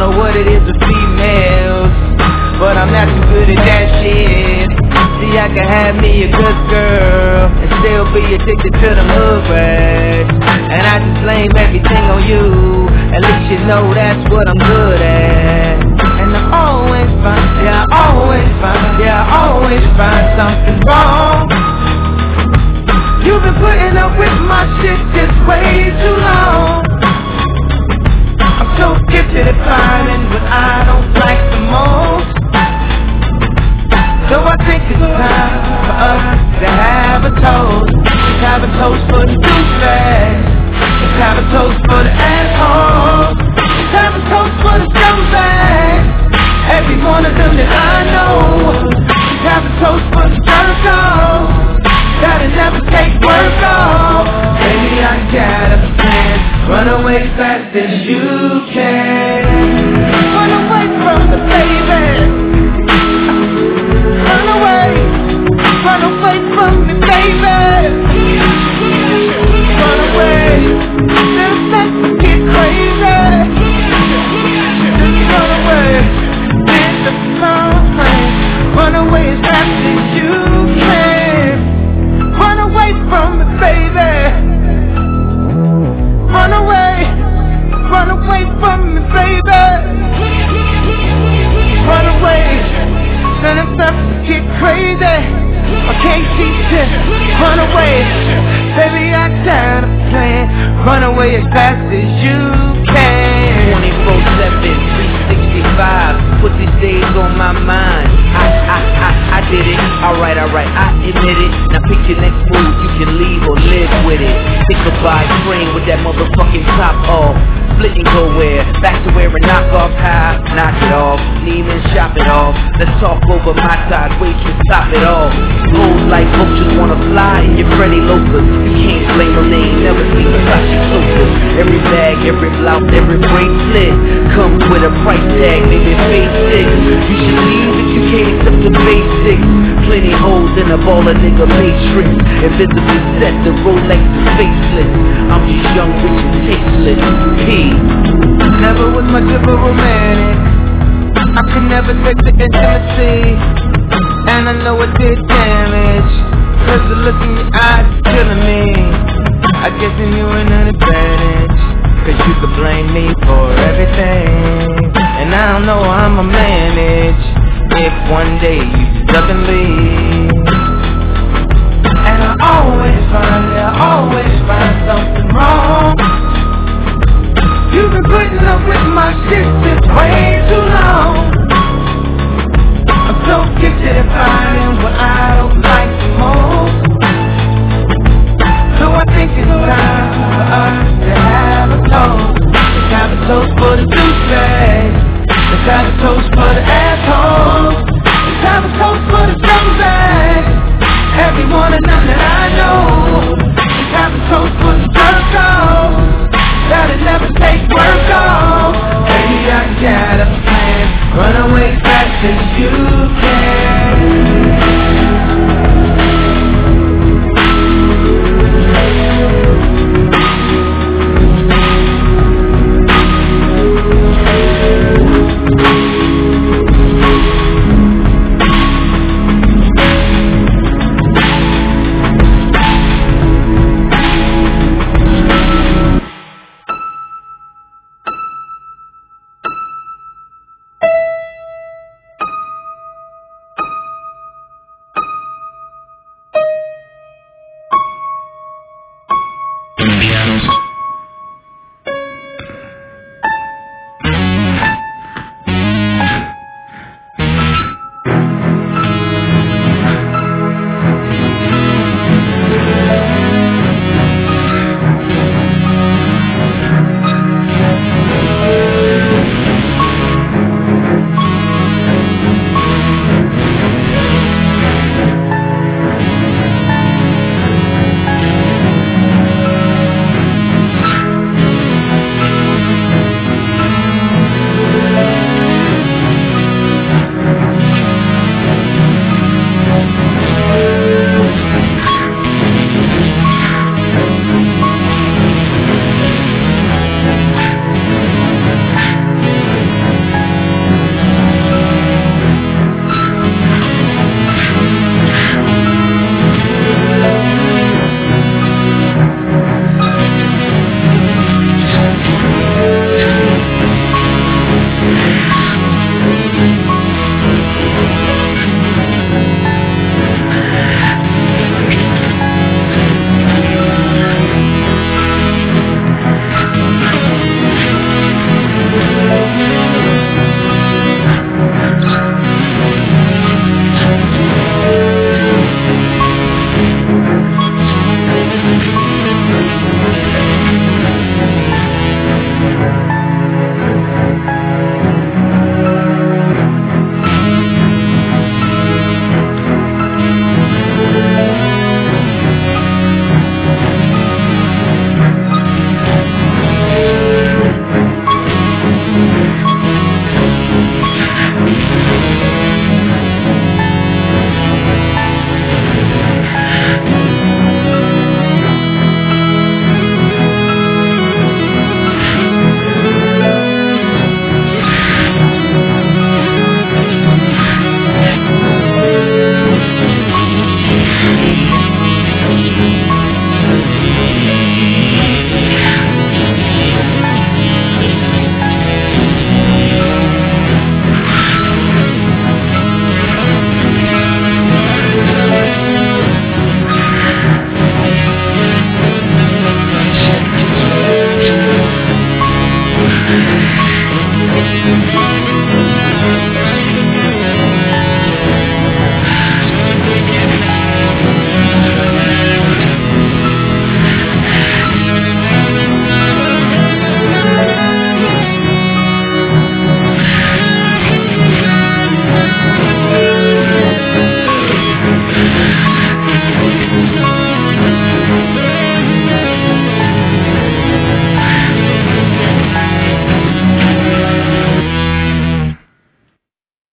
know what it is with females, but I'm not too good at that shit. See, I can have me a good girl and still be addicted to them hood rats, and I just blame everything on you. At least you know that's what I'm good at. And I always find, yeah, I always find something wrong. You've been putting up with my shit just way too long. I'm so gifted at finding what I don't like the most. So I think it's time for us to have a toast. Let's have a toast for the douchebags. Let's have a toast for the assholes. Let's have a toast for the scumbags. Every one of them that I know. Let's have a toast for the jerk-offs that'll never take work off. Baby, I got a plan. Run away fast as you can. Run away from the baby. Run away from me, baby. Run away, just let me get crazy. Just run away, get the plane. Run away as fast as you can. Run away from me, baby. Run away from me, baby. Run away, let us stop to get crazy. I can't teach it, run away. Baby, I got a plan. Run away as fast as you can. 24/7, 365. Put these days on my mind. I did it. Alright, I admit it. Now pick your next move. You can leave or live with it. Think goodbye, train with that motherfucking top off. Split and go where? Back to wearing knockoff high. Knock it off. Neiman, shop it off. Let's talk over my side. Waitress, top it off. Hoes like vultures wanna fly in your Freddy Locas. You can't blame them, they ain't never seen Versace clothes. Every bag, every blouse, every bracelet comes with a price tag, maybe basic. You should leave if you can't accept the basics. Plenty holes in a ball of nigga matrix. Invisibly set, the Rolex is faceless. I'm just young, rich and tasteless. P. Never was much of a romantic. I could never take the intimacy, and I know it did damage. Cause the look in your eyes is killing me. I guess in you an advantage, cause you could blame me for everything, and I don't know how I'ma manage if one day you just up and leave.